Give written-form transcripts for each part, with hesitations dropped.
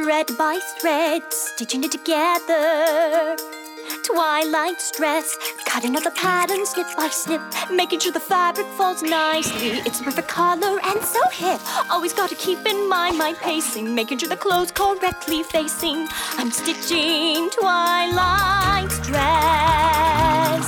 Thread by thread, stitching it together. Twilight's dress, cutting out the pattern snip by snip, making sure the fabric falls nicely. It's the perfect color and so hip. Always gotta keep in mind my pacing, making sure the clothes correctly facing. I'm stitching Twilight's dress.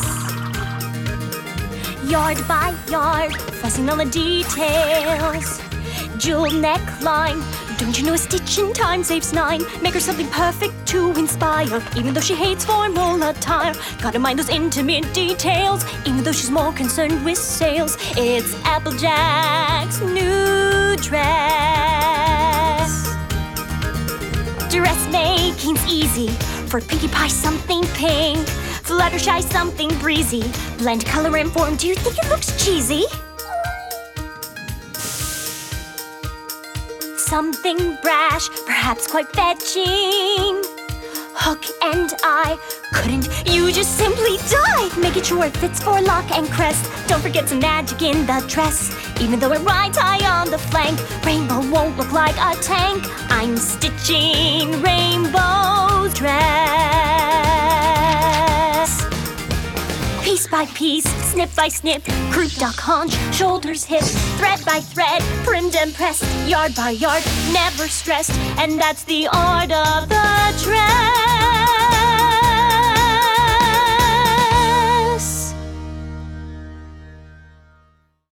Yard by yard, fussing on the details. Jewel neckline, don't you know a stitch in time saves 9? Make her something perfect to inspire, even though she hates formal attire. Gotta mind those intimate details, even though she's more concerned with sales. It's Applejack's new dress. Dressmaking's easy. For Pinkie Pie, something pink. Fluttershy, something breezy. Blend color and form, do you think it looks cheesy? Something brash, perhaps quite fetching. Hook and eye, couldn't you just simply die? Making sure it fits for lock and crest. Don't forget some magic in the dress. Even though it rides high on the flank, Rainbow won't look like a tank. I'm stitching Rainbow's dress. Piece by piece, snip by snip, croup, duck, haunch, shoulders, hips, thread by thread, primmed and pressed, yard by yard, never stressed, and that's the art of the dress.